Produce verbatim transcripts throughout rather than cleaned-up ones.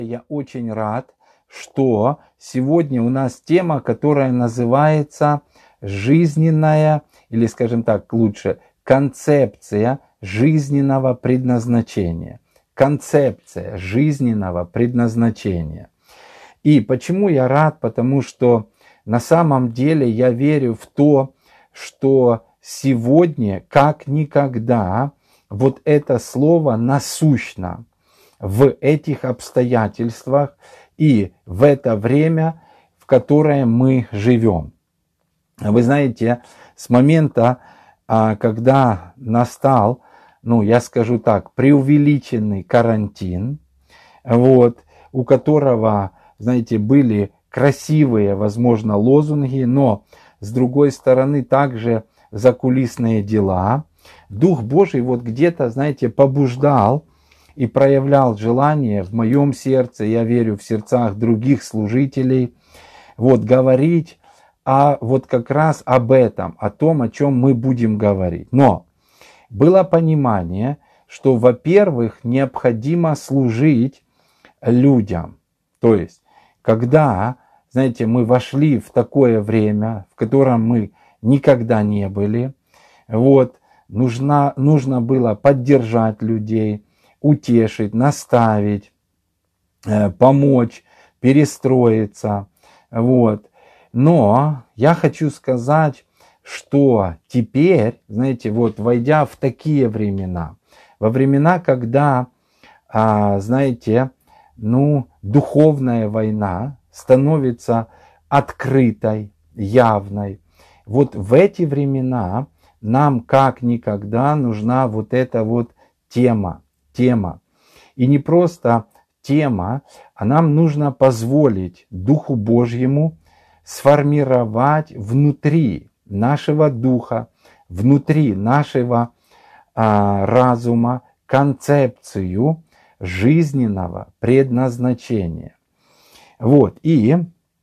Я очень рад, что сегодня у нас тема, которая называется жизненная, или, скажем так, лучше, концепция жизненного предназначения. Концепция жизненного предназначения. И почему я рад? Потому что на самом деле я верю в то, что сегодня, как никогда, вот это слово насущно в этих обстоятельствах и в это время, в которое мы живем. Вы знаете, с момента, когда настал, ну, я скажу так, преувеличенный карантин, вот, у которого, знаете, были красивые, возможно, лозунги, но с другой стороны также закулисные дела, Дух Божий вот где-то, знаете, побуждал и проявлял желание в моем сердце, я верю, в сердцах других служителей, вот говорить а вот как раз об этом, о том, о чем мы будем говорить. Но было понимание, что, во-первых, необходимо служить людям. То есть, когда, знаете, мы вошли в такое время, в котором мы никогда не были, вот, нужно, нужно было поддержать людей, утешить, наставить, помочь, перестроиться. Вот. Но я хочу сказать, что теперь, знаете, вот войдя в такие времена, во времена, когда, знаете, ну, духовная война становится открытой, явной, вот в эти времена нам как никогда нужна вот эта вот тема, тема. И не просто тема, а нам нужно позволить Духу Божьему сформировать внутри нашего духа, внутри нашего а, разума концепцию жизненного предназначения. Вот, и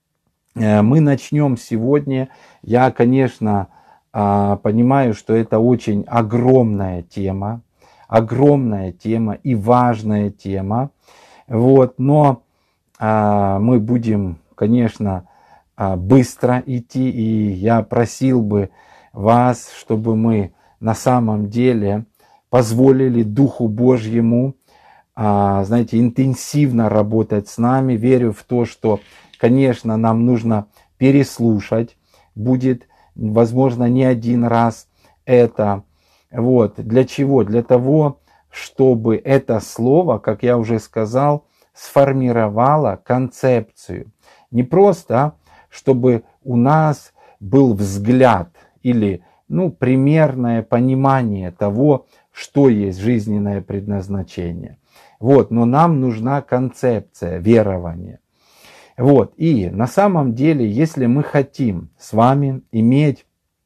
э, мы начнем сегодня. Я, конечно, э, понимаю, что это очень огромная тема, огромная тема и важная тема. Вот, но э, мы будем, конечно, быстро идти, и я просил бы вас, чтобы мы на самом деле позволили Духу Божьему, знаете, интенсивно работать с нами. Верю в то, что, конечно, нам нужно переслушать, будет, возможно, не один раз это. Вот. Для чего? Для того, чтобы это слово, как я уже сказал, сформировало концепцию. Не просто чтобы у нас был взгляд или, ну, примерное понимание того, что есть жизненное предназначение. Вот, но нам нужна концепция верования. Вот, и на самом деле, если мы хотим с вами иметь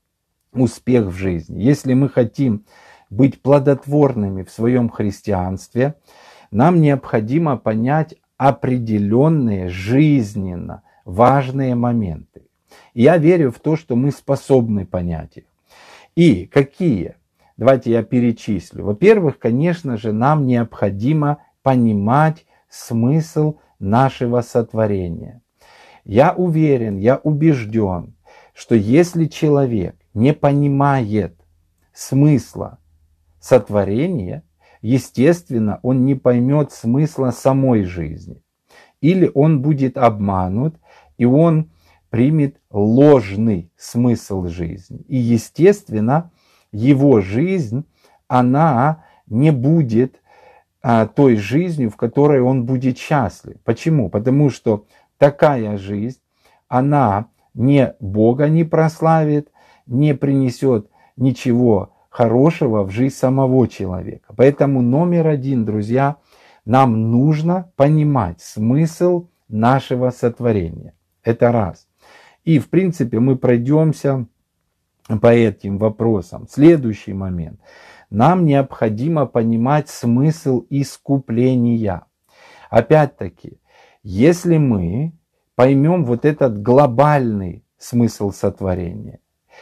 успех в жизни, если мы хотим быть плодотворными в своем христианстве, нам необходимо понять определенные жизненно важные моменты. И я верю в то, что мы способны понять их. И какие? Давайте я перечислю. Во-первых, конечно же, нам необходимо понимать смысл нашего сотворения. Я уверен, я убежден, что если человек не понимает смысла сотворения, естественно, он не поймет смысла самой жизни. Или он будет обманут, и он примет ложный смысл жизни. И, естественно, его жизнь, она не будет а, той жизнью, в которой он будет счастлив. Почему? Потому что такая жизнь, она не Бога не прославит, не принесет ничего хорошего в жизнь самого человека. Поэтому номер один, друзья, нам нужно понимать смысл нашего сотворения. Это раз. И, в принципе, мы пройдемся по этим вопросам. Следующий момент. Нам необходимо понимать смысл искупления. Опять-таки, если мы поймем вот этот глобальный смысл сотворения,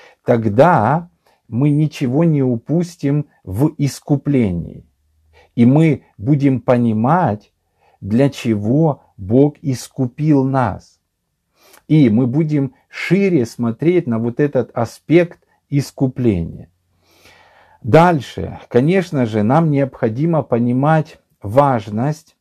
тогда мы ничего не упустим в искуплении. И мы будем понимать для чего Бог искупил нас. И мы будем шире смотреть на вот этот аспект искупления. Дальше, конечно же, нам необходимо понимать важность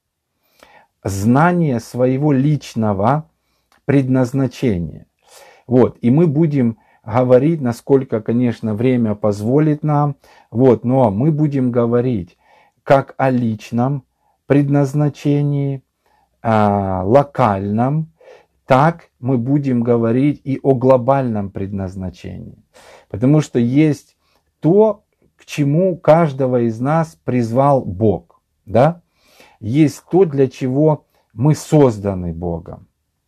знания своего личного предназначения. Вот, и мы будем говорить, насколько, конечно, время позволит нам, вот, но мы будем говорить как о личном предназначении, э, локальном, так мы будем говорить и о глобальном предназначении. Потому что есть то, к чему каждого из нас призвал Бог, да? Есть то, для чего мы созданы Богом.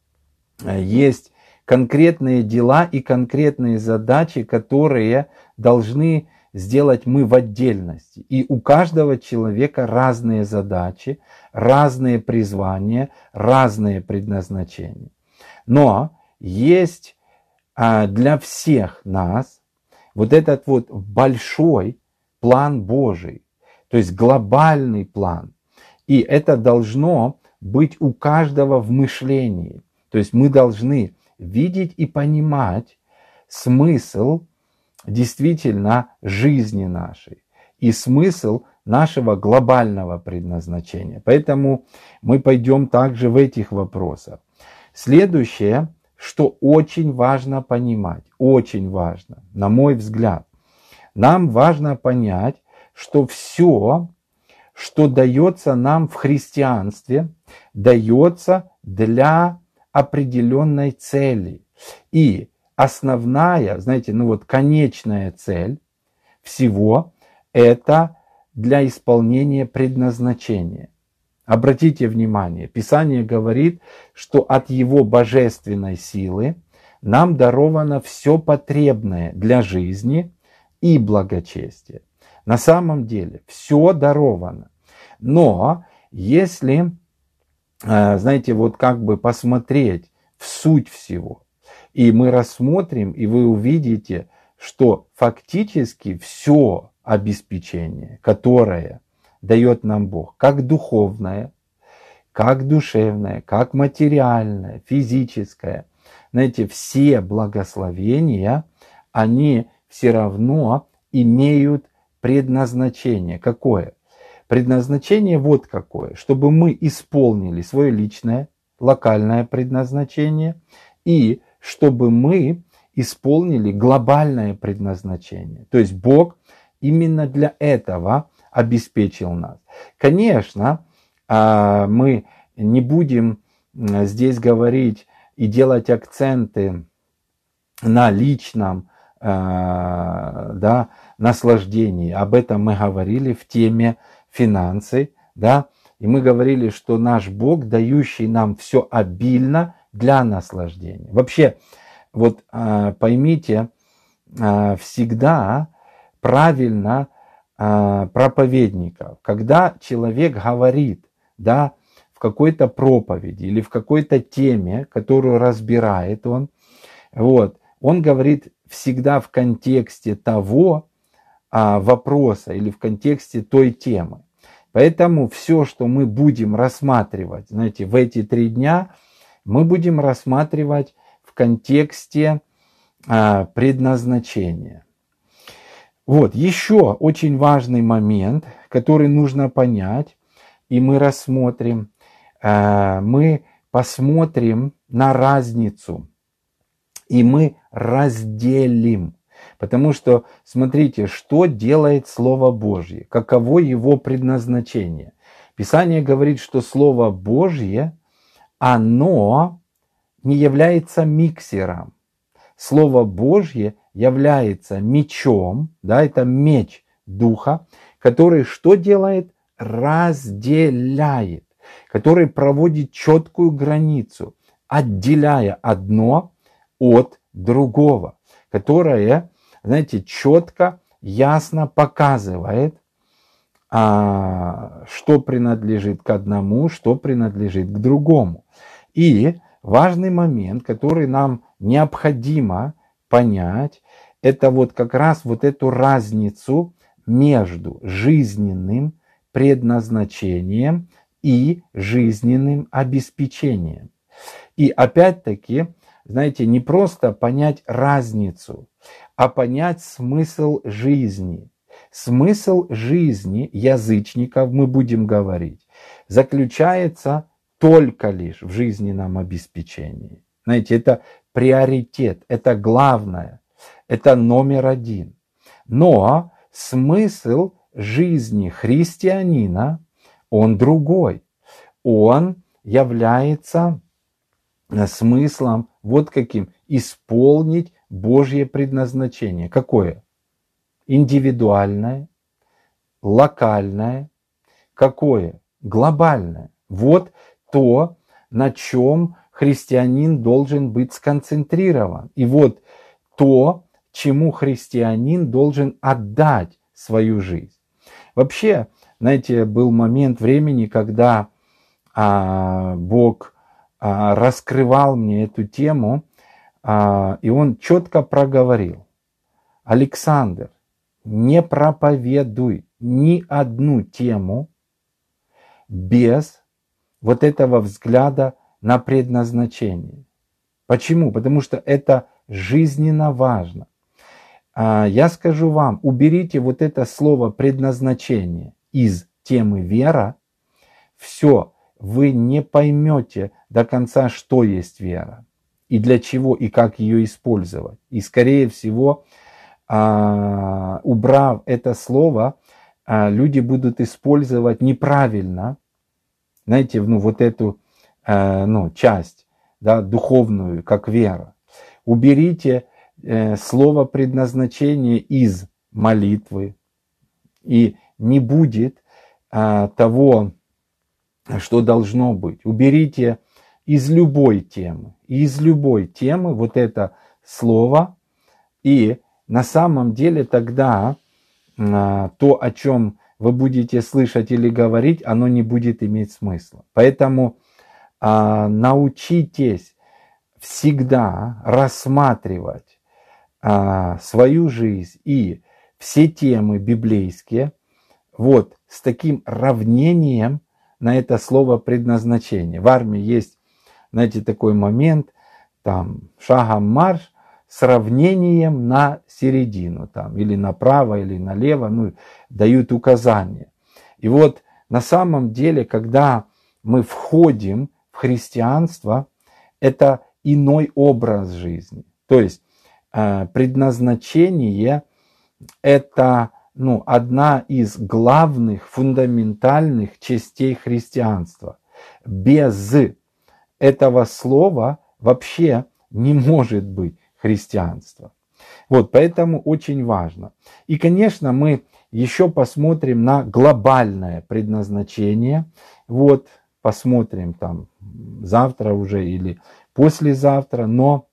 Есть конкретные дела и конкретные задачи, которые должны сделать мы в отдельности. И у каждого человека разные задачи, разные призвания, разные предназначения. Но есть для всех нас вот этот вот большой план Божий, то есть глобальный план. И это должно быть у каждого в мышлении. То есть мы должны видеть и понимать смысл действительно жизни нашей и смысл нашего глобального предназначения. Поэтому мы пойдем также в этих вопросах. Следующее, что очень важно понимать, очень важно, на мой взгляд, нам важно понять, что все, что дается нам в христианстве, дается для определенной цели. И основная, знаете, ну вот конечная цель всего – это для исполнения предназначения. Обратите внимание, Писание говорит, что от Его божественной силы нам даровано все потребное для жизни и благочестия. На самом деле все даровано. Но если, знаете, вот как бы посмотреть в суть всего, и мы рассмотрим, и вы увидите, что фактически все обеспечение, которое дает нам Бог, как духовное, как душевное, как материальное, физическое, знаете, все благословения, они все равно имеют предназначение. Какое? Предназначение вот какое, чтобы мы исполнили свое личное, локальное предназначение и чтобы мы исполнили глобальное предназначение. То есть Бог именно для этого обеспечил нас. Конечно, мы не будем здесь говорить и делать акценты на личном, да, наслаждении. Об этом мы говорили в теме финансы, да, и мы говорили, что наш Бог, дающий нам все обильно для наслаждения. Вообще, вот поймите, всегда правильно проповедников, когда человек говорит, да, в какой-то проповеди или в какой-то теме, которую разбирает он, вот, он говорит всегда в контексте того а, вопроса или в контексте той темы. Поэтому все, что мы будем рассматривать, знаете, в эти три дня, мы будем рассматривать в контексте а, предназначения. Вот, еще очень важный момент, который нужно понять, и мы рассмотрим, а, мы посмотрим на разницу, и мы разделим. Потому что, смотрите, что делает Слово Божье, каково его предназначение. Писание говорит, что Слово Божье, оно не является миксером. Слово Божье является мечом, да, это меч Духа, который что делает? Разделяет, который проводит четкую границу, отделяя одно от другого, которое, знаете, четко, ясно показывает, а, что принадлежит к одному, что принадлежит к другому. И важный момент, который нам необходимо понять, это вот как раз вот эту разницу между жизненным предназначением и жизненным обеспечением. И опять-таки, знаете, не просто понять разницу, а понять смысл жизни. Смысл жизни язычников, мы будем говорить, заключается только лишь в жизненном обеспечении. Знаете, это приоритет, это главное, это номер один. Но смысл жизни христианина, он другой. Он является смыслом вот каким: исполнить Божье предназначение. Какое? Индивидуальное, локальное. Какое? Глобальное. Вот то, на чем христианин должен быть сконцентрирован. И вот то, чему христианин должен отдать свою жизнь. Вообще, знаете, был момент времени, когда а, Бог а, раскрывал мне эту тему, а, и Он четко проговорил: Александр, не проповедуй ни одну тему без вот этого взгляда на предназначение. Почему? Потому что это жизненно важно. Я скажу вам, уберите вот это слово предназначение из темы вера, все, вы не поймете до конца, что есть вера, и для чего, и как ее использовать. И скорее всего, убрав это слово, люди будут использовать неправильно, знаете, ну, вот эту ну, часть, да, духовную, как вера. Уберите э, слово предназначение из молитвы, и не будет э, того, что должно быть. Уберите из любой темы, из любой темы вот это слово, и на самом деле тогда э, то, о чем вы будете слышать или говорить, оно не будет иметь смысла. Поэтому э, научитесь всегда рассматривать э, свою жизнь и все темы библейские вот с таким равнением на это слово предназначение. В армии есть, знаете, такой момент, там, шагом марш, с равнением на середину, там, или направо, или налево, ну, дают указания. И вот на самом деле, когда мы входим в христианство, это иной образ жизни. То есть э, предназначение – это ну, одна из главных, фундаментальных частей христианства. Без этого слова вообще не может быть христианства. Вот, поэтому очень важно. И, конечно, мы еще посмотрим на глобальное предназначение. Вот, посмотрим там завтра уже или послезавтра, но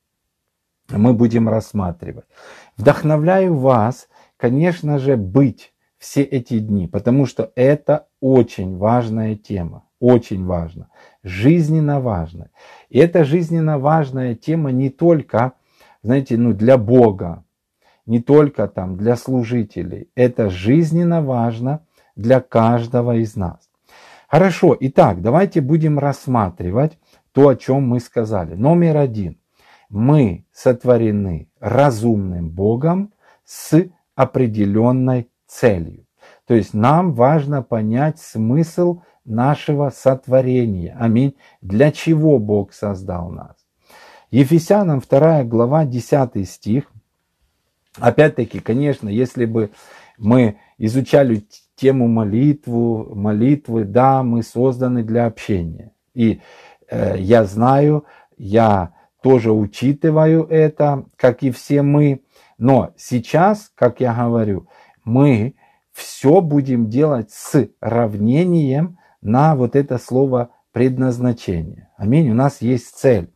мы будем рассматривать. Вдохновляю вас, конечно же, быть все эти дни, потому что это очень важная тема, очень важно, жизненно важно. И эта жизненно важная тема не только, знаете, ну, для Бога, не только там для служителей, это жизненно важно для каждого из нас. Хорошо, итак, давайте будем рассматривать то, о чем мы сказали. Номер один. Мы сотворены разумным Богом с определенной целью. То есть нам важно понять смысл нашего сотворения. Аминь. Для чего Бог создал нас? Ефесянам вторая глава, десятый стих. Опять-таки, конечно, если бы мы изучали тему молитву, молитвы, да, мы созданы для общения. И э, я знаю, я тоже учитываю это, как и все мы. Но сейчас, как я говорю, мы все будем делать с равнением на вот это слово предназначение. Аминь. У нас есть цель,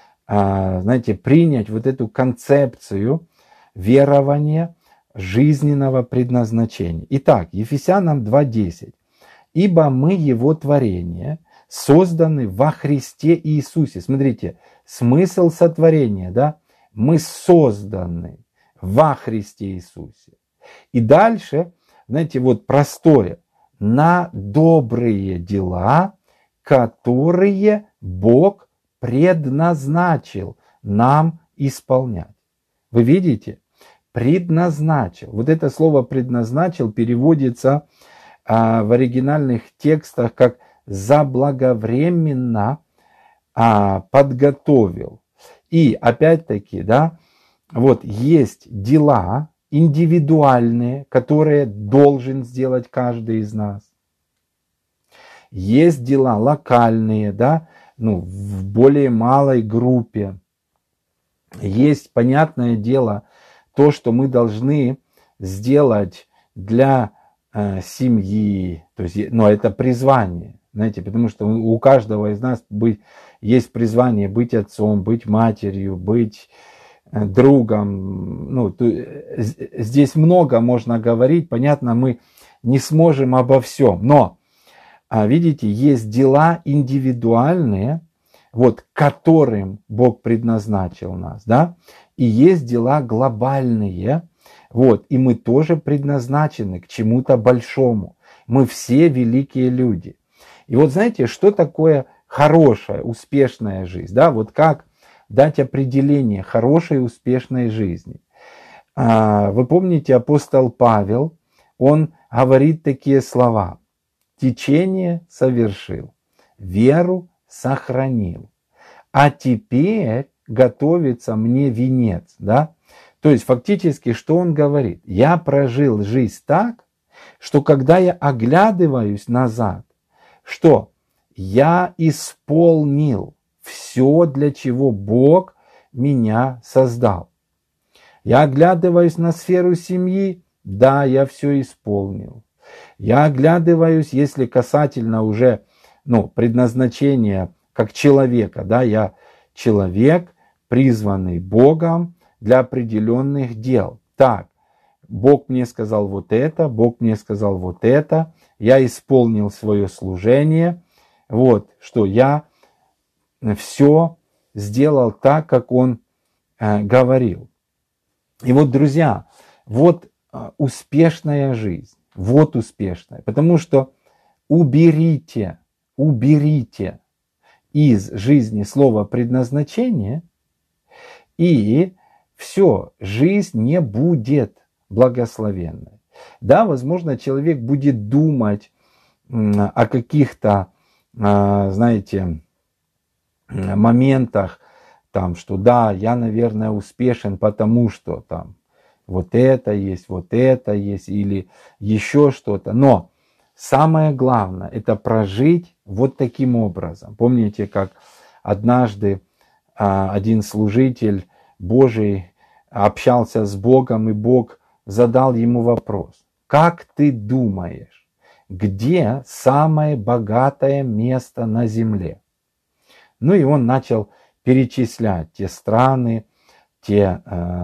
знаете, принять вот эту концепцию верования жизненного предназначения. Итак, Ефесянам два десять. «Ибо мы Его творение, созданы во Христе Иисусе». Смотрите, смысл сотворения, да? Мы созданы во Христе Иисусе. И дальше, знаете, вот простое. На добрые дела, которые Бог предназначил нам исполнять. Вы видите? Предназначил. Вот это слово предназначил переводится а, в оригинальных текстах как заблаговременно а, подготовил. И опять-таки, да, вот есть дела индивидуальные, которые должен сделать каждый из нас. Есть дела локальные, да, ну, в более малой группе. Есть, понятное дело, то, что мы должны сделать для э, семьи, то есть, ну, это призвание, знаете, потому что у каждого из нас быть, есть призвание быть отцом, быть матерью, быть э, другом. Ну, то, здесь много можно говорить, понятно, мы не сможем обо всем, но, а, видите, есть дела индивидуальные, вот, которым Бог предназначил нас, да, и есть дела глобальные, вот, и мы тоже предназначены к чему-то большому. Мы все великие люди. И вот знаете, что такое хорошая, успешная жизнь, да, вот как дать определение хорошей, успешной жизни. Вы помните, апостол Павел, он говорит такие слова: течение совершил, веру сохранил, а теперь готовится мне венец, да? То есть фактически, что он говорит? Я прожил жизнь так, что когда я оглядываюсь назад, что я исполнил все, для чего Бог меня создал. Я оглядываюсь на сферу семьи, да, я все исполнил. Я оглядываюсь, если касательно уже, ну, предназначения как человека, да, я человек, призванный Богом для определенных дел. Так, Бог мне сказал вот это, Бог мне сказал вот это, я исполнил свое служение, вот, что я все сделал так, как Он э, говорил. И вот, друзья, вот э, успешная жизнь, вот успешная, потому что уберите, уберите из жизни слово предназначение, и все, жизнь не будет благословенной. Да, возможно, человек будет думать о каких-то, знаете, моментах, там, что да, я, наверное, успешен, потому что там вот это есть, вот это есть, или еще что-то. Но самое главное, это прожить вот таким образом. Помните, как однажды а, один служитель Божий общался с Богом, и Бог задал ему вопрос: как ты думаешь, где самое богатое место на земле? Ну и он начал перечислять те страны, те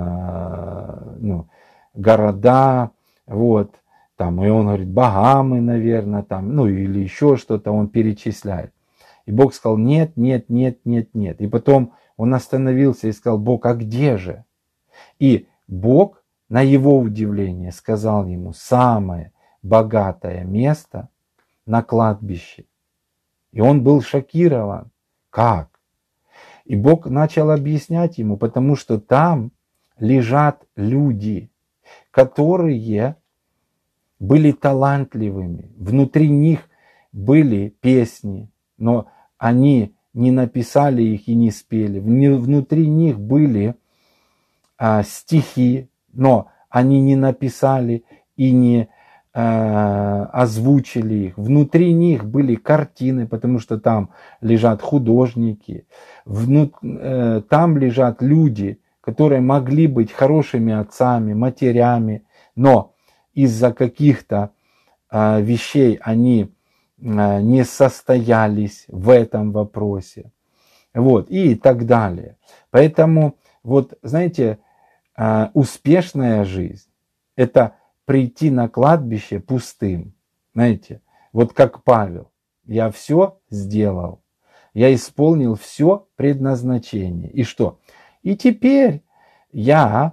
э, ну, города, вот, там, и он говорит, Багамы, наверное, там, ну или еще что-то он перечисляет. И Бог сказал, нет, нет, нет, нет, нет. И потом он остановился и сказал, Бог, а где же? И Бог, на его удивление, сказал ему, самое богатое место на кладбище. И он был шокирован. Как? И Бог начал объяснять ему, потому что там лежат люди, которые были талантливыми. Внутри них были песни, но они не написали их и не спели. Внутри них были а, стихи, но они не написали и не а, озвучили их. Внутри них были картины, потому что там лежат художники. Вну, э, там лежат люди, которые могли быть хорошими отцами, матерями, но из-за каких-то э, вещей они э, не состоялись в этом вопросе. Вот, и так далее. Поэтому, вот, знаете, э, успешная жизнь – это прийти на кладбище пустым. Знаете, вот как Павел. Я все сделал. Я исполнил все предназначение. И что? И теперь я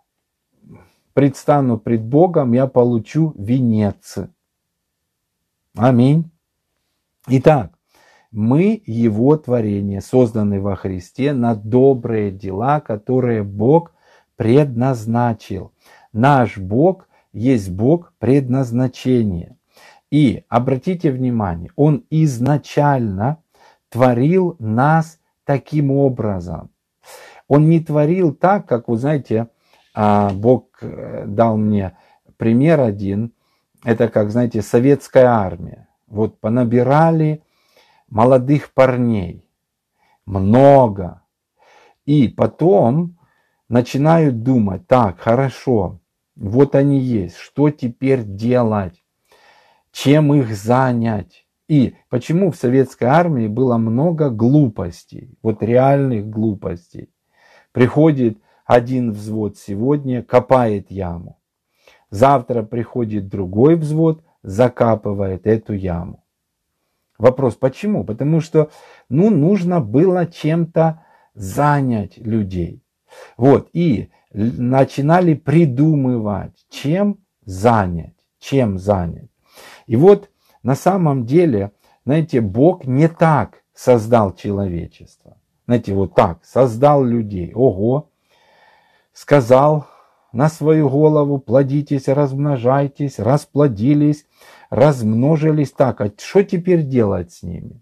предстану пред Богом, я получу венец. Аминь. Итак, Мы Его творение, созданные во Христе на добрые дела, которые Бог предназначил. Наш Бог есть Бог предназначения. И обратите внимание, Он изначально творил нас таким образом. Он не творил так, как, вы знаете, Бог дал мне пример один. Это как, знаете, советская армия. Вот понабирали молодых парней. Много. И потом начинают думать, так, хорошо, вот они есть, что теперь делать? Чем их занять? И почему в советской армии было много глупостей, вот реальных глупостей? Приходит один взвод сегодня, копает яму. Завтра приходит другой взвод, закапывает эту яму. Вопрос, почему? Потому что, ну, нужно было чем-то занять людей. Вот, и начинали придумывать, чем занять, чем занять. И вот на самом деле, знаете, Бог не так создал человечество. Знаете, вот так, создал людей. Ого, сказал на свою голову, плодитесь, размножайтесь, расплодились, размножились. Так, а что теперь делать с ними?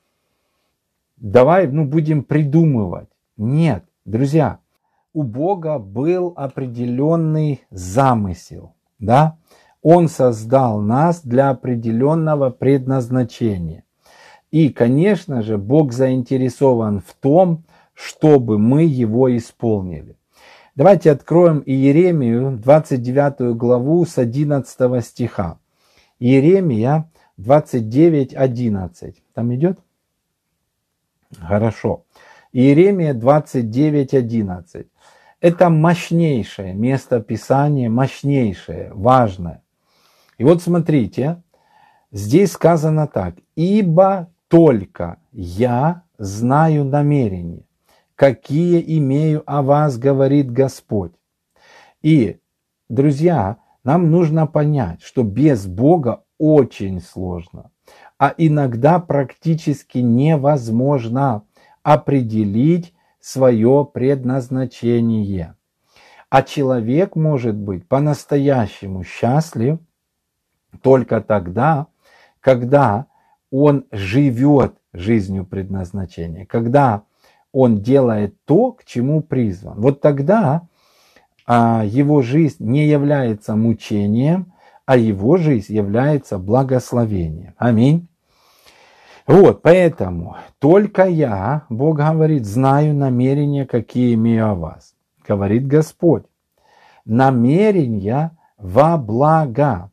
Давай, ну, будем придумывать. Нет, друзья, у Бога был определенный замысел, да? Он создал нас для определенного предназначения. И, конечно же, Бог заинтересован в том, чтобы мы его исполнили. Давайте откроем Иеремию, двадцать девятую главу с одиннадцатого стиха. Иеремия двадцать девять, одиннадцать. Там идет? Хорошо. Иеремия двадцать девять, одиннадцать. Это мощнейшее место Писания, мощнейшее, важное. И вот смотрите, здесь сказано так. «Ибо только я знаю намерения, какие имею о вас, говорит Господь». И, друзья, нам нужно понять, что без Бога очень сложно, а иногда практически невозможно определить свое предназначение. А человек может быть по-настоящему счастлив только тогда, когда он живет жизнью предназначения, когда он делает то, к чему призван. Вот тогда а, его жизнь не является мучением, а его жизнь является благословением. Аминь. Вот, поэтому только я, Бог говорит, знаю намерения, какие имею о вас, говорит Господь. Намерения во благо,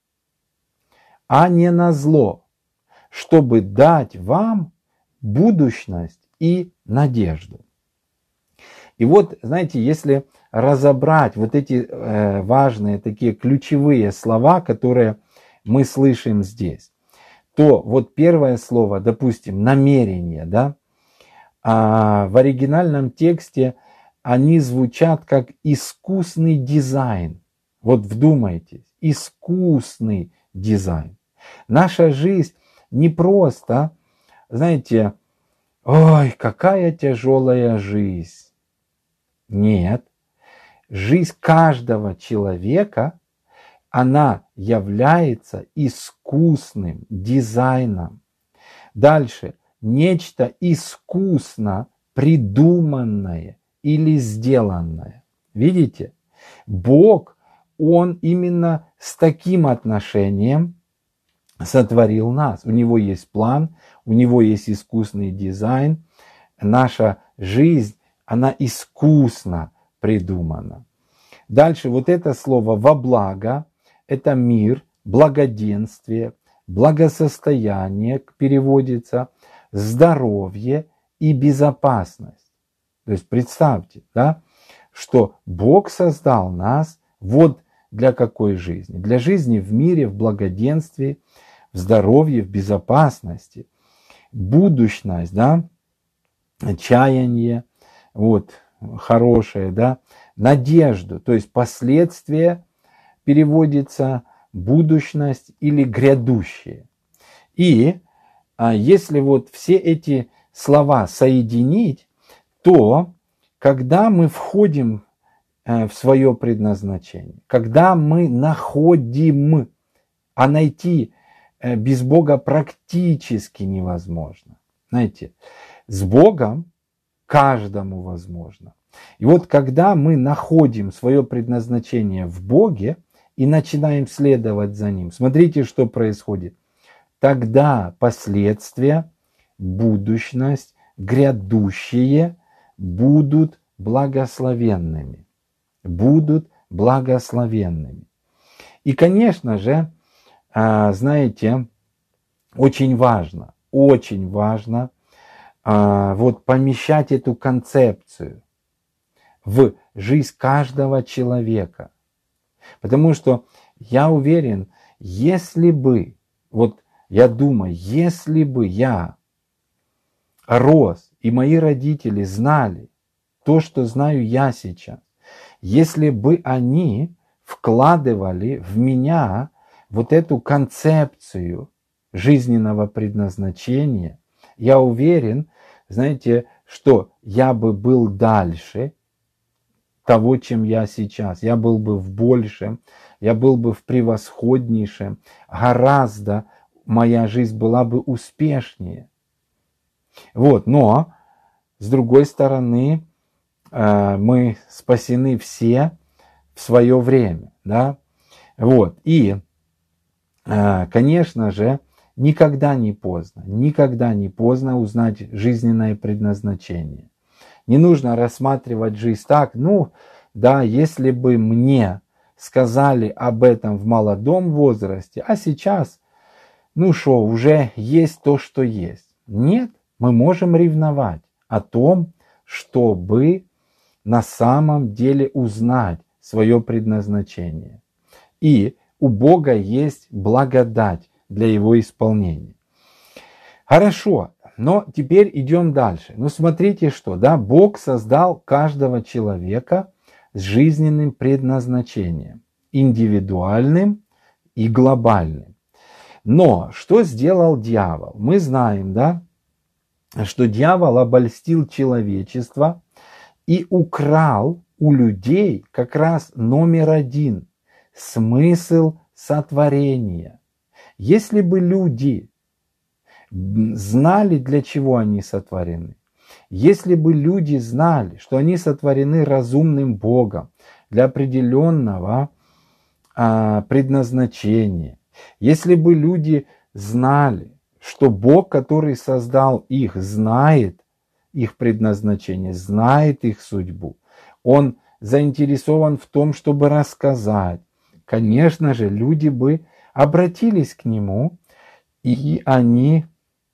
а не на зло, чтобы дать вам будущность и надежду. И вот, знаете, если разобрать вот эти э, важные такие ключевые слова, которые мы слышим здесь, то вот первое слово, допустим, намерение, да, а в оригинальном тексте они звучат как искусный дизайн. Вот вдумайтесь, искусный дизайн. Наша жизнь не просто, знаете, ой, какая тяжелая жизнь. Нет. Жизнь каждого человека, она является искусным дизайном. Дальше. Нечто искусно придуманное или сделанное. Видите? Бог, Он именно с таким отношением сотворил нас. У Него есть план, у Него есть искусный дизайн. Наша жизнь, она искусно придумана. Дальше вот это слово «во благо» – это мир, благоденствие, благосостояние переводится, здоровье и безопасность. То есть представьте, да, что Бог создал нас вот для какой жизни? Для жизни в мире, в благоденствии, в здоровье, в безопасности. Будущность, да, чаяние, вот, хорошее, да, надежду, то есть последствия переводится будущность или грядущее. И если вот все эти слова соединить, то когда мы входим в свое предназначение, когда мы находим, а найти без Бога практически невозможно. Знаете, с Богом каждому возможно. И вот когда мы находим свое предназначение в Боге и начинаем следовать за Ним, смотрите, что происходит. Тогда последствия, будущность, грядущие будут благословенными. Будут благословенными. И, конечно же, знаете, очень важно, очень важно вот помещать эту концепцию в жизнь каждого человека. Потому что я уверен, если бы, вот я думаю, если бы я рос и мои родители знали то, что знаю я сейчас, если бы они вкладывали в меня вот эту концепцию жизненного предназначения, я уверен, знаете, что я бы был дальше того, чем я сейчас. Я был бы в большем, я был бы в превосходнейшем, гораздо моя жизнь была бы успешнее. Вот, но с другой стороны, мы спасены все в свое время, да, вот, и, конечно же, никогда не поздно, никогда не поздно узнать жизненное предназначение. Не нужно рассматривать жизнь так, ну, да, если бы мне сказали об этом в молодом возрасте, а сейчас, ну что, уже есть то, что есть. Нет, мы можем ревновать о том, чтобы на самом деле узнать свое предназначение. И у Бога есть благодать для его исполнения. Хорошо, но теперь идем дальше. Ну смотрите что, да, Бог создал каждого человека с жизненным предназначением, индивидуальным и глобальным. Но что сделал дьявол? Мы знаем, да, что дьявол обольстил человечество и украл у людей как раз номер один – смысл сотворения. Если бы люди знали, для чего они сотворены, если бы люди знали, что они сотворены разумным Богом для определенного а, предназначения, если бы люди знали, что Бог, который создал их, знает их предназначение, знает их судьбу, Он заинтересован в том, чтобы рассказать, конечно же, люди бы обратились к Нему, и они,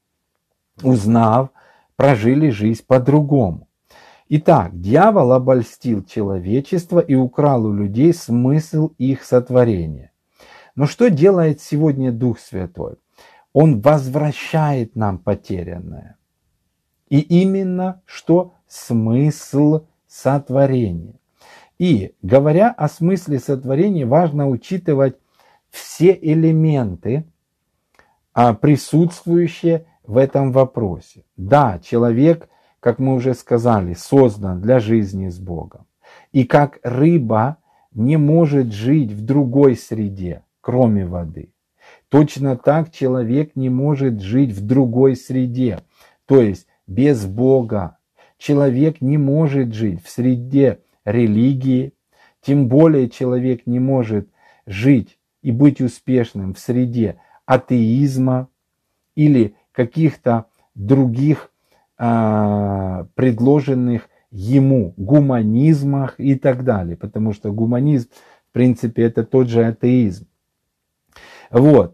узнав, прожили жизнь по-другому. Итак, дьявол обольстил человечество и украл у людей смысл их сотворения. Но что делает сегодня Дух Святой? Он возвращает нам потерянное. И именно что? Смысл сотворения. И говоря о смысле сотворения, важно учитывать все элементы, присутствующие в этом вопросе. Да, человек, как мы уже сказали, создан для жизни с Богом. И как рыба не может жить в другой среде, кроме воды, точно так человек не может жить в другой среде, то есть без Бога. Человек не может жить в среде религии, тем более человек не может жить и быть успешным в среде атеизма или каких-то других э, предложенных ему гуманизмах и так далее, потому что гуманизм, в принципе, это тот же атеизм. Вот,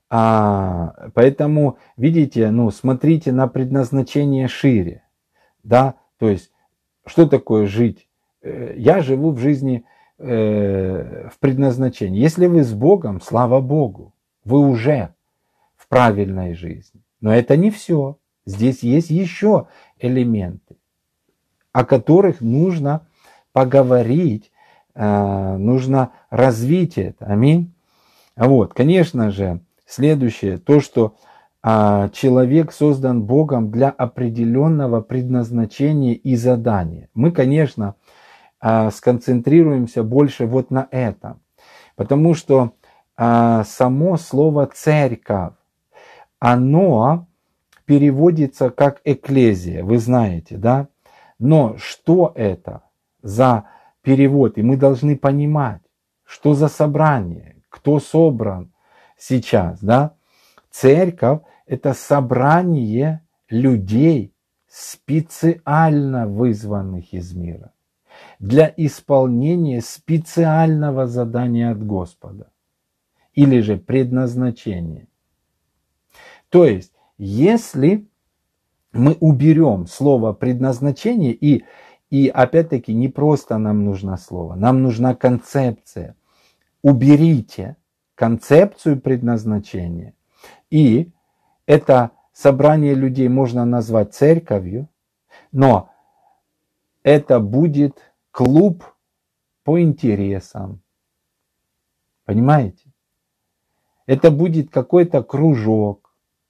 а, поэтому, видите, ну, смотрите на предназначение шире, да, то есть, что такое жить? Я живу в жизни, э, в предназначении. Если вы с Богом, слава Богу, вы уже в правильной жизни. Но это не все. Здесь есть еще элементы, о которых нужно поговорить, э, нужно развить это. Аминь. Вот, конечно же, следующее, то, что а, человек создан Богом для определенного предназначения и задания. Мы, конечно, а, сконцентрируемся больше вот на этом, потому что а, само слово «церковь», оно переводится как «экклезия», вы знаете, да? Но что это за перевод? И мы должны понимать, что за собрание, кто собран сейчас, да? Церковь – это собрание людей, специально вызванных из мира для исполнения специального задания от Господа или же предназначения. То есть, если мы уберем слово «предназначение», и, и опять-таки не просто нам нужно слово, нам нужна концепция. Уберите концепцию предназначения, и это собрание людей можно назвать церковью, но это будет клуб по интересам. Понимаете? Это будет какой-то кружок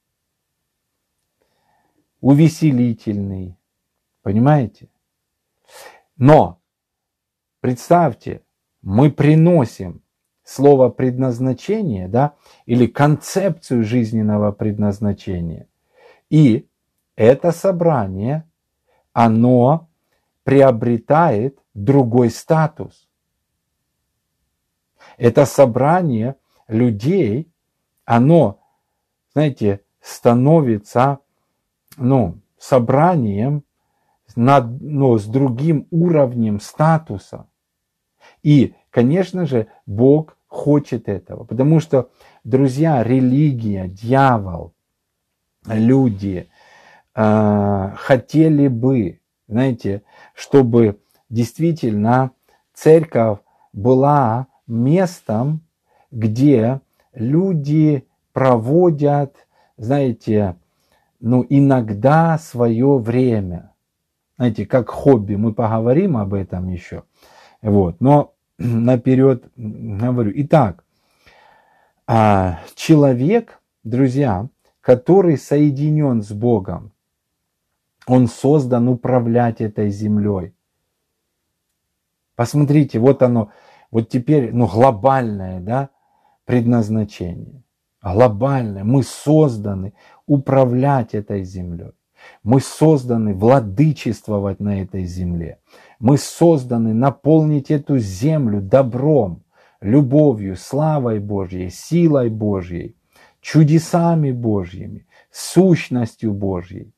увеселительный. Понимаете? Но представьте, мы приносим слово предназначение, да, или концепцию жизненного предназначения. И это собрание, оно приобретает другой статус. Это собрание людей, оно, знаете, становится, ну, собранием над, ну, с другим уровнем статуса. И, конечно же, Бог хочет этого, потому что, друзья, религия, дьявол, люди э, хотели бы, знаете, чтобы действительно церковь была местом, где люди проводят, знаете, ну, иногда свое время. Знаете, как хобби, мы поговорим об этом еще. Вот, но наперед говорю. Итак, человек, друзья, который соединен с Богом, он создан управлять этой землей. Посмотрите, вот оно, вот теперь, ну, глобальное, да, предназначение. Глобальное. Мы созданы управлять этой землей. Мы созданы владычествовать на этой земле. Мы созданы наполнить эту землю добром, любовью, славой Божьей, силой Божьей, чудесами Божьими, сущностью Божьей.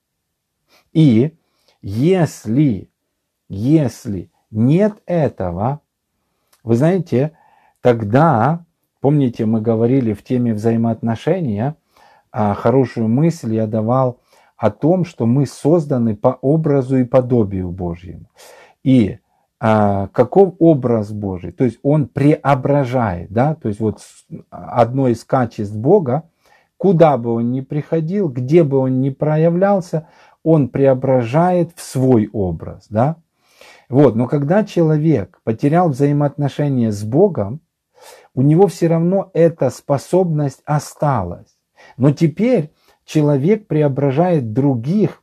И если, если нет этого, вы знаете, тогда, помните, мы говорили в теме взаимоотношения, хорошую мысль я давал о том, что мы созданы по образу и подобию Божьему. И а, каков образ Божий? То есть он преображает, да, то есть вот одно из качеств Бога, куда бы он ни приходил, где бы он ни проявлялся, он преображает в свой образ, да. Вот, но когда человек потерял взаимоотношения с Богом, у него все равно эта способность осталась. Но теперь человек преображает других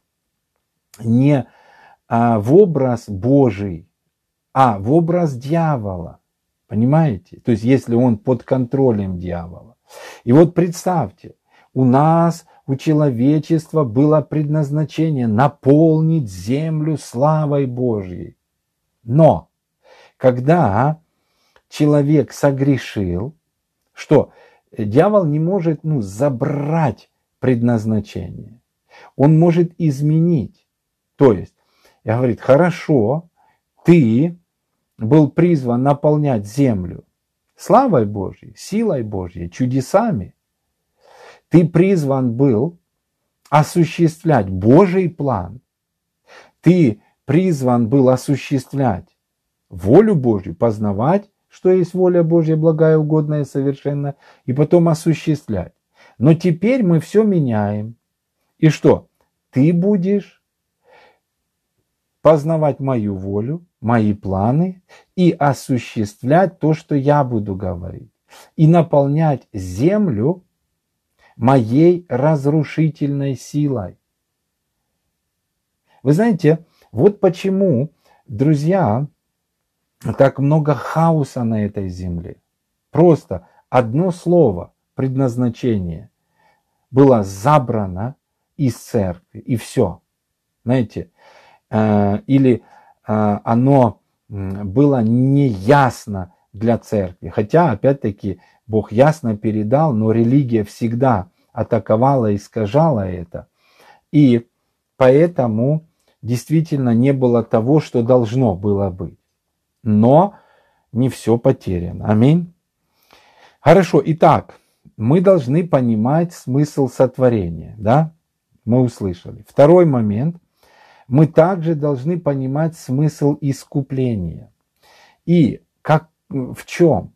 не а, в образ Божий, а в образ дьявола. Понимаете? То есть если он под контролем дьявола. И вот представьте, у нас, у человечества было предназначение наполнить землю славой Божьей. Но когда человек согрешил, что дьявол не может, ну, забрать предназначение. Он может изменить. То есть, я говорю, хорошо, ты был призван наполнять землю славой Божьей, силой Божьей, чудесами. Ты призван был осуществлять Божий план. Ты призван был осуществлять волю Божью, познавать, что есть воля Божья, благая, угодная и совершенная, и потом осуществлять. Но теперь мы все меняем. И что? Ты будешь познавать мою волю, мои планы и осуществлять то, что я буду говорить. И наполнять землю моей разрушительной силой. Вы знаете, вот почему, друзья, так много хаоса на этой земле. Просто одно слово, предназначение, было забрано из церкви, и все. Знаете, или оно было неясно для церкви. Хотя, опять-таки, Бог ясно передал, но религия всегда атаковала и искажала это. И поэтому действительно не было того, что должно было быть. Но не все потеряно. Аминь. Хорошо, итак, мы должны понимать смысл сотворения, да? Мы услышали. Второй момент. Мы также должны понимать смысл искупления. И как, в чем?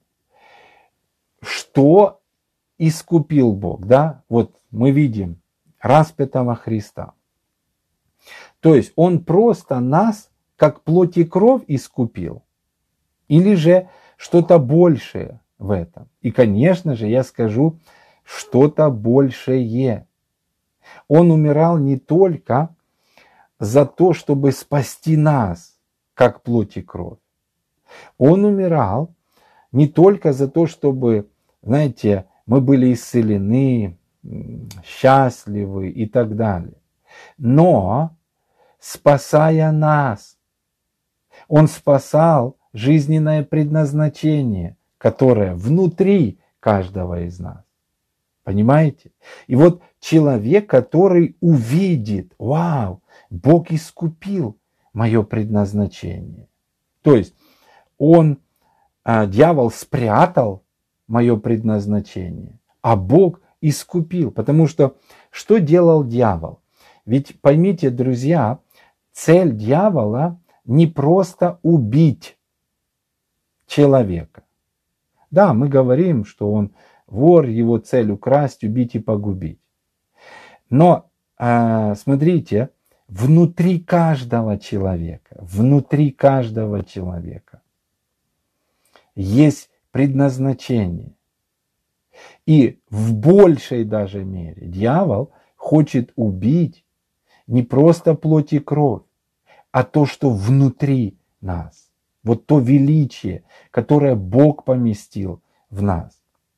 Что искупил Бог, да? Вот мы видим распятого Христа. То есть Он просто нас, как плоть и кровь, искупил. Или же что-то большее в этом. И, конечно же, я скажу, что-то большее. Он умирал не только за то, чтобы спасти нас, как плоть и кровь. Он умирал не только за то, чтобы, знаете, мы были исцелены, счастливы и так далее, но спасая нас. Он спасал жизненное предназначение, которое внутри каждого из нас. Понимаете? И вот человек, который увидит, вау, Бог искупил мое предназначение. То есть он, дьявол спрятал мое предназначение, а Бог искупил. Потому что что делал дьявол? Ведь поймите, друзья, цель дьявола не просто убить человека. Да, мы говорим, что он вор, его цель украсть, убить и погубить. Но э, смотрите, внутри каждого человека, внутри каждого человека есть предназначение. И в большей даже мере дьявол хочет убить не просто плоть и кровь, а то, что внутри нас. Вот то величие, которое Бог поместил в нас.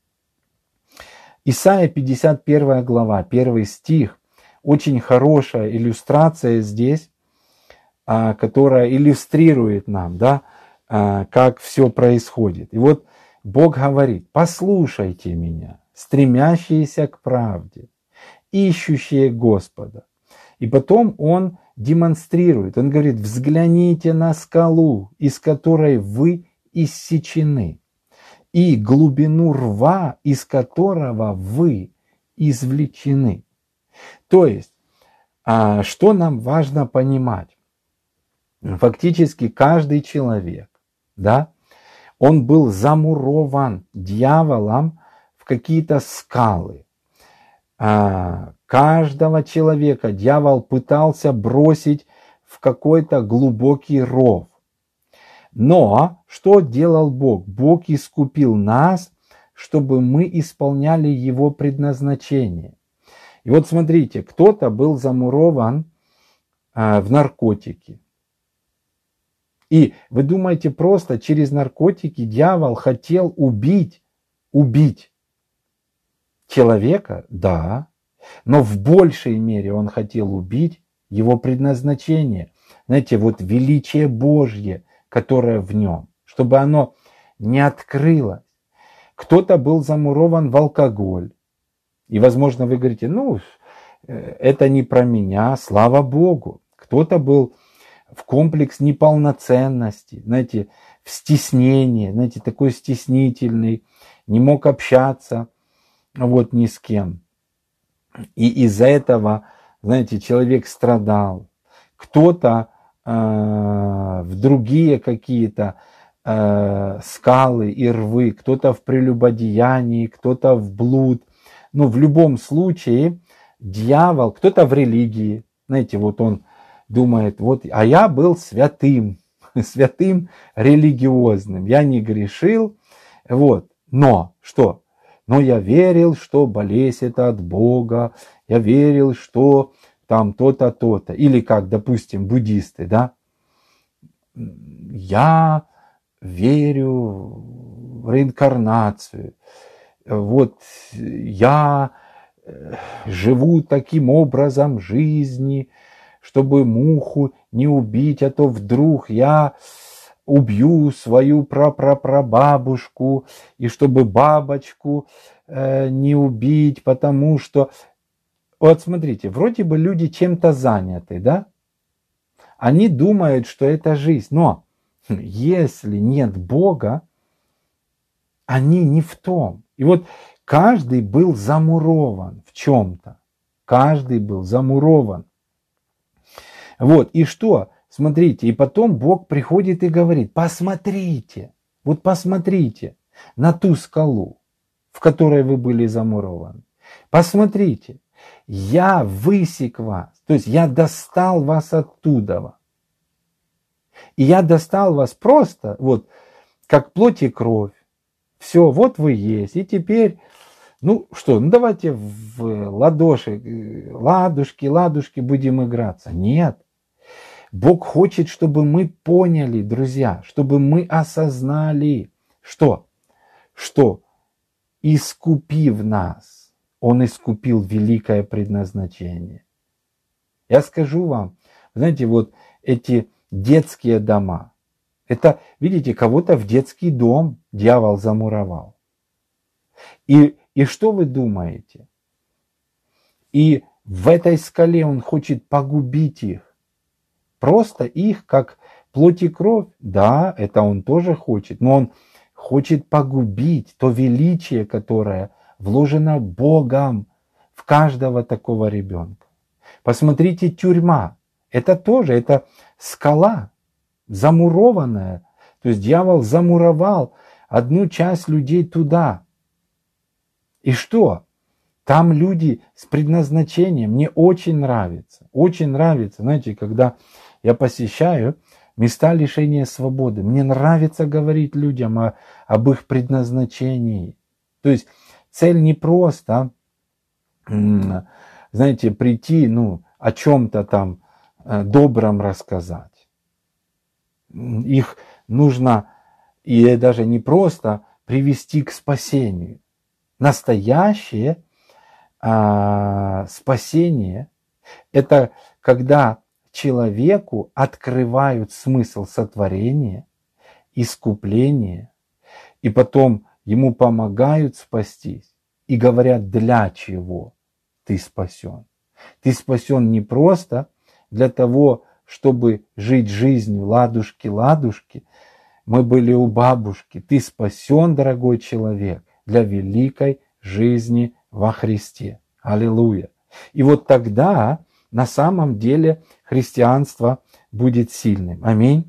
Исайя пятьдесят первая глава, первый стих. Очень хорошая иллюстрация здесь, которая иллюстрирует нам, да, как все происходит. И вот Бог говорит: послушайте меня, стремящиеся к правде, ищущие Господа. И потом он демонстрирует, он говорит: взгляните на скалу, из которой вы иссечены, и глубину рва, из которого вы извлечены. То есть, что нам важно понимать? Фактически каждый человек, да, он был замурован дьяволом в какие-то скалы. Каждого человека дьявол пытался бросить в какой-то глубокий ров. Но что делал Бог? Бог искупил нас, чтобы мы исполняли Его предназначение. И вот смотрите, кто-то был замурован в наркотики. И вы думаете, просто через наркотики дьявол хотел убить, убить человека? Да. Но в большей мере он хотел убить его предназначение. Знаете, вот величие Божье, которое в нем, чтобы оно не открылось. Кто-то был замурован в алкоголь. И, возможно, вы говорите: ну, это не про меня, слава Богу. Кто-то был в комплекс неполноценности, знаете, в стеснении, знаете, такой стеснительный, не мог общаться вот ни с кем. И из-за этого, знаете, человек страдал. Кто-то э, в другие какие-то э, скалы и рвы, кто-то в прелюбодеянии, кто-то в блуд. Но в любом случае дьявол, кто-то в религии, знаете, вот он думает: вот, а я был святым, святым религиозным, я не грешил, вот. Но что? но я верил, что болезнь это от Бога, я верил, что там то-то, то-то. Или как, допустим, буддисты, да, я верю в реинкарнацию, вот я живу таким образом жизни, чтобы муху не убить, а то вдруг я убью свою прапрапрабабушку, и чтобы бабочку э, не убить, потому что... Вот смотрите, вроде бы люди чем-то заняты, да? Они думают, что это жизнь, но если нет Бога, они не в том. И вот каждый был замурован в чем-то. Каждый был замурован. Вот, и что? Смотрите, и потом Бог приходит и говорит, посмотрите, вот посмотрите на ту скалу, в которой вы были замурованы. Посмотрите, я высек вас, то есть я достал вас оттуда. И я достал вас просто, вот, как плоть и кровь. Все, вот вы есть. И теперь, ну что, ну давайте в ладоши, ладушки, ладушки будем играться. Нет. Бог хочет, чтобы мы поняли, друзья, чтобы мы осознали, что, что искупив нас, Он искупил великое предназначение. Я скажу вам, знаете, вот эти детские дома, это, видите, кого-то в детский дом дьявол замуровал. И, и что вы думаете? И в этой скале он хочет погубить их. Просто их, как плоть и кровь. Да, это он тоже хочет, но он хочет погубить то величие, которое вложено Богом в каждого такого ребенка. Посмотрите, тюрьма. Это тоже, это скала, замурованная. То есть дьявол замуровал одну часть людей туда. И что? Там люди с предназначением. Мне очень нравится. Очень нравится, знаете, когда я посещаю места лишения свободы. Мне нравится говорить людям о, об их предназначении. То есть цель не просто, знаете, прийти, ну, о чем-то там добром рассказать. Их нужно, и даже не просто, привести к спасению. Настоящее а, спасение – это когда человеку открывают смысл сотворения, искупления, и потом ему помогают спастись и говорят, для чего ты спасен. Ты спасен не просто для того, чтобы жить жизнью ладушки-ладушки. Мы были у бабушки. Ты спасен, дорогой человек, для великой жизни во Христе. Аллилуйя. И вот тогда на самом деле христианство будет сильным. Аминь.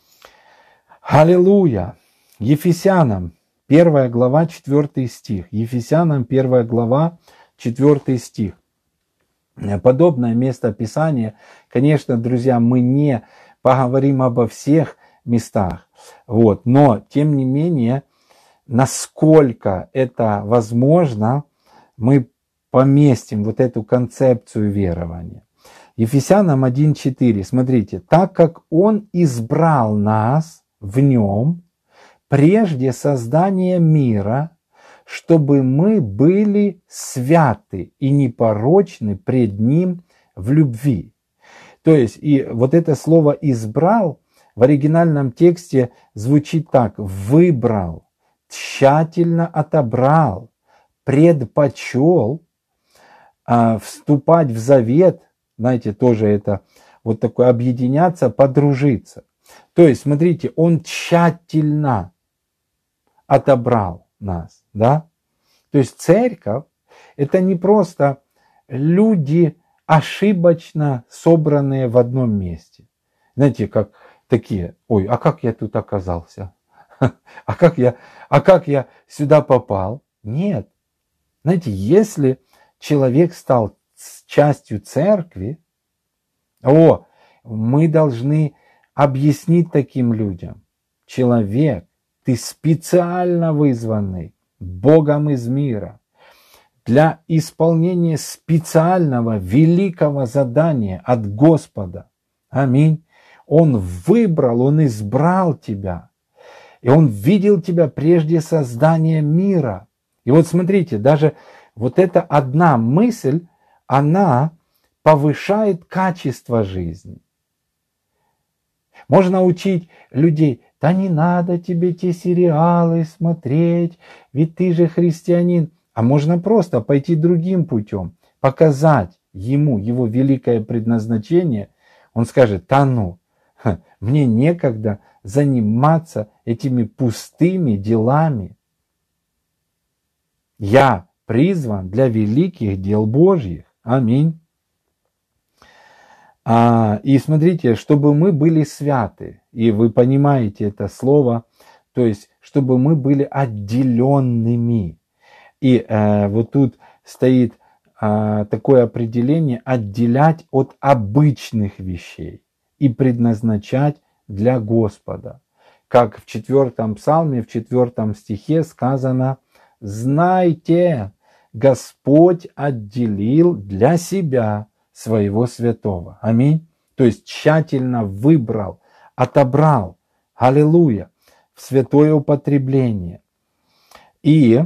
Аллилуйя. Ефесянам первая глава, четвёртый стих. Ефесянам первая глава, четвёртый стих. Подобное место Писания, конечно, друзья, мы не поговорим обо всех местах, вот, но тем не менее, насколько это возможно, мы поместим вот эту концепцию верования. Ефесянам один четыре, смотрите, так как Он избрал нас в Нем прежде создания мира, чтобы мы были святы и непорочны пред Ним в любви. То есть, и вот это слово «избрал» в оригинальном тексте звучит так: «выбрал», «тщательно отобрал», «предпочел», а, «вступать в завет», знаете, тоже это вот такое объединяться, подружиться. То есть, смотрите, Он тщательно отобрал нас, да? То есть церковь – это не просто люди, ошибочно собранные в одном месте. Знаете, как такие, ой, а как я тут оказался? А как я, а как я сюда попал? Нет. Знаете, если человек стал частью церкви, о, мы должны объяснить таким людям: человек, ты специально вызванный Богом из мира для исполнения специального великого задания от Господа. Аминь. Он выбрал, Он избрал тебя. И Он видел тебя прежде создания мира. И вот смотрите, даже вот эта одна мысль, она повышает качество жизни. Можно учить людей: да не надо тебе те сериалы смотреть, ведь ты же христианин. А можно просто пойти другим путем, показать ему его великое предназначение. Он скажет: да ну, мне некогда заниматься этими пустыми делами. Я призван для великих дел Божьих. Аминь. А, и смотрите, чтобы мы были святы, и вы понимаете это слово, то есть, чтобы мы были отделенными. И э, вот тут стоит э, такое определение: отделять от обычных вещей и предназначать для Господа. Как в четвертом псалме, в четвертом стихе сказано: «Знайте, Господь отделил для себя своего святого». Аминь. То есть тщательно выбрал, отобрал, аллилуйя, в святое употребление. И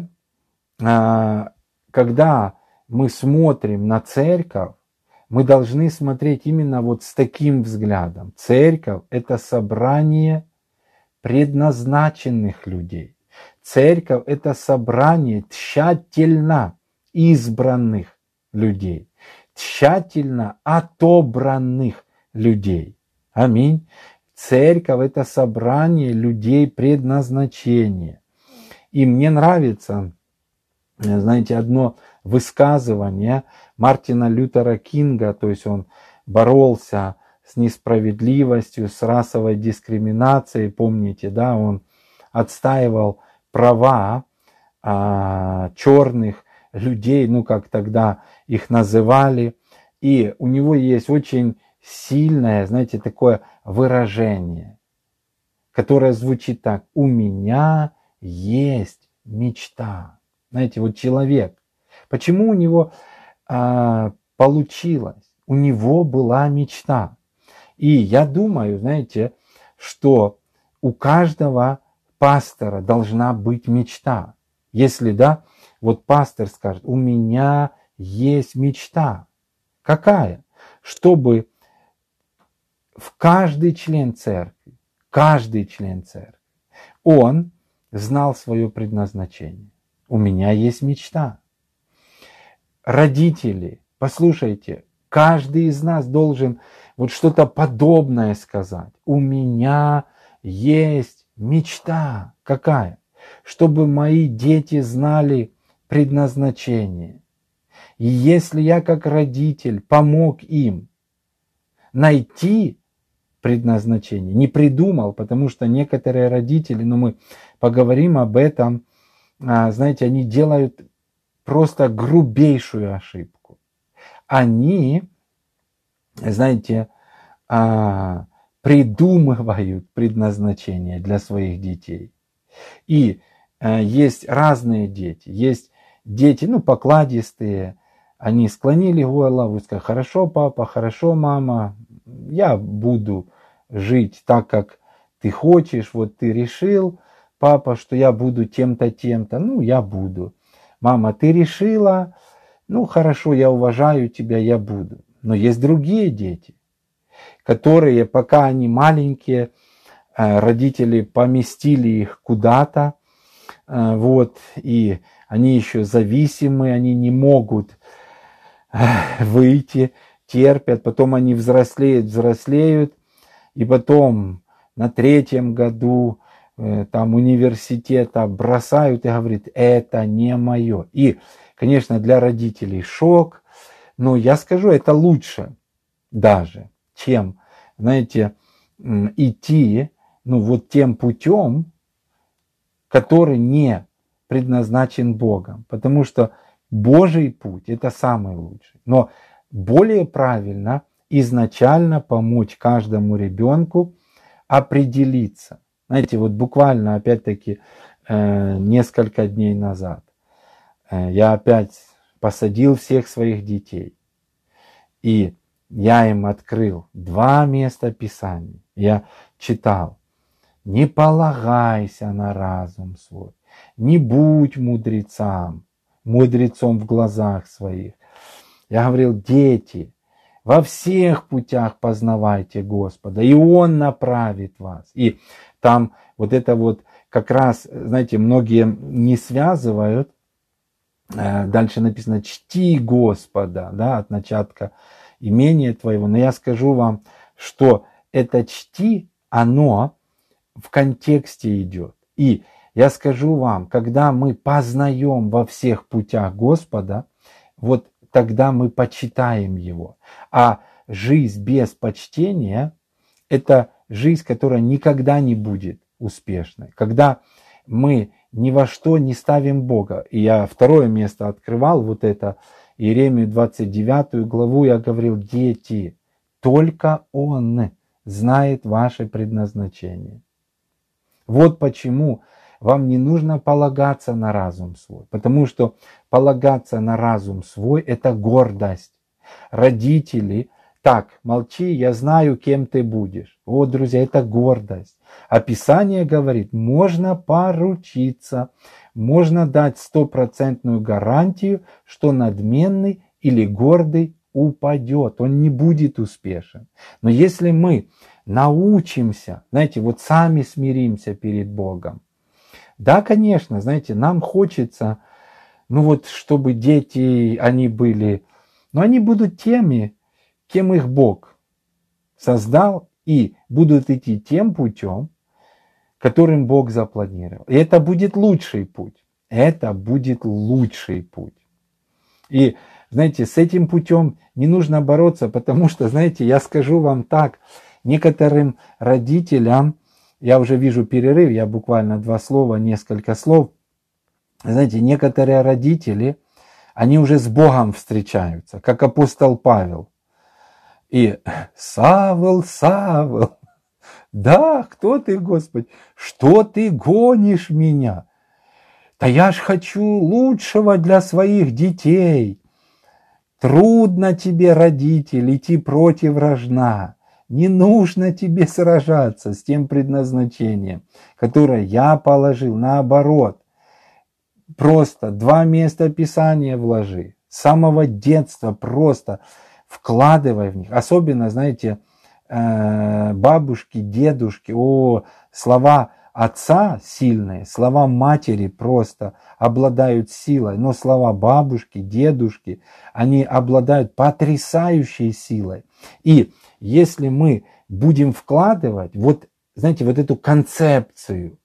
а, когда мы смотрим на церковь, мы должны смотреть именно вот с таким взглядом. Церковь – это собрание предназначенных людей. Церковь – это собрание тщательно избранных людей, тщательно отобранных людей. Аминь. Церковь – это собрание людей предназначения. И мне нравится, знаете, одно высказывание Мартина Лютера Кинга, то есть он боролся с несправедливостью, с расовой дискриминацией, помните, да, он отстаивал права а, черных людей, ну как тогда их называли, и у него есть очень сильное, знаете, такое выражение, которое звучит так: «У меня есть мечта». Знаете, вот человек, почему у него а, получилось? У него была мечта. И я думаю, знаете, что у каждого пастора должна быть мечта. Если да, вот пастор скажет: у меня есть мечта. Какая? Чтобы в каждый член церкви, каждый член церкви, он знал свое предназначение. У меня есть мечта. Родители, послушайте, каждый из нас должен вот что-то подобное сказать. У меня есть мечта. Какая? Чтобы мои дети знали предназначение. И если я как родитель помог им найти предназначение, не придумал, потому что некоторые родители, ну мы поговорим об этом, знаете, они делают просто грубейшую ошибку. Они, знаете, придумывают предназначение для своих детей. И есть разные дети. Есть дети, ну, покладистые, они склонили голову и сказали: хорошо, папа, хорошо, мама, я буду жить так, как ты хочешь, вот ты решил, папа, что я буду тем-то, тем-то, ну, я буду. Мама, ты решила, ну, хорошо, я уважаю тебя, я буду. Но есть другие дети, которые, пока они маленькие, родители поместили их куда-то, вот, и они еще зависимы, они не могут выйти, терпят, потом они взрослеют, взрослеют, и потом на третьем году там университета бросают и говорят: это не мое. И, конечно, для родителей шок, но я скажу, это лучше даже, чем, знаете, идти, ну, вот тем путем, который не предназначен Богом. Потому что Божий путь – это самый лучший. Но более правильно изначально помочь каждому ребенку определиться. Знаете, вот буквально, опять-таки, э, несколько дней назад. Э, я опять посадил всех своих детей. И я им открыл два места Писания. Я читал. Не полагайся на разум свой. Не будь мудрецам, мудрецом в глазах своих. Я говорил, дети, во всех путях познавайте Господа, и Он направит вас. И там вот это вот как раз, знаете, многие не связывают. Дальше написано, чти Господа, да, от начатка имения твоего. Но я скажу вам, что это чти, оно в контексте идет. И я скажу вам, когда мы познаем во всех путях Господа, вот тогда мы почитаем Его. А жизнь без почтения – это жизнь, которая никогда не будет успешной. Когда мы ни во что не ставим Бога. И я второе место открывал, вот это, Иеремию двадцать девятую главу, я говорил, дети, только Он знает ваше предназначение. Вот почему вам не нужно полагаться на разум свой, потому что полагаться на разум свой – это гордость. Родители, так, молчи, я знаю, кем ты будешь. Вот, друзья, это гордость. А Писание говорит, можно поручиться, можно дать стопроцентную гарантию, что надменный или гордый упадет, он не будет успешен. Но если мы научимся, знаете, вот сами смиримся перед Богом, да, конечно, знаете, нам хочется, ну вот, чтобы дети, они были, но они будут теми, кем их Бог создал, и будут идти тем путем, которым Бог запланировал. И это будет лучший путь. Это будет лучший путь. И, знаете, с этим путем не нужно бороться, потому что, знаете, я скажу вам так, некоторым родителям, я уже вижу перерыв, я буквально два слова, несколько слов. Знаете, некоторые родители, они уже с Богом встречаются, как апостол Павел. И Савл, Савл, да, кто ты, Господь, что ты гонишь меня? Да я ж хочу лучшего для своих детей. Трудно тебе, родитель, идти против рожна. Не нужно тебе сражаться с тем предназначением, которое я положил. Наоборот, просто два места Писания вложи. С самого детства просто вкладывай в них. Особенно, знаете, бабушки, дедушки, о, слова отца сильные, слова матери просто обладают силой, но слова бабушки, дедушки, они обладают потрясающей силой. И если мы будем вкладывать, вот, знаете, вот эту концепцию,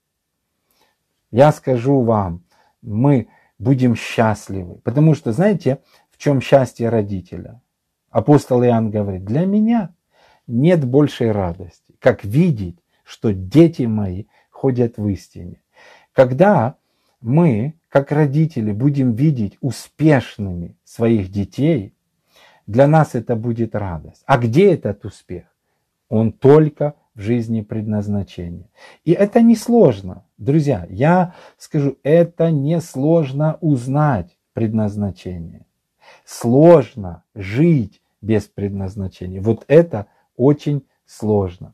я скажу вам, мы будем счастливы. Потому что, знаете, в чем счастье родителя? Апостол Иоанн говорит, для меня нет большей радости, как видеть, что дети мои ходят в истине. Когда мы, как родители, будем видеть успешными своих детей, для нас это будет радость. А где этот успех? Он только в жизни предназначения. И это несложно. Друзья, я скажу, это несложно узнать предназначение. Сложно жить без предназначения. Вот это очень сложно.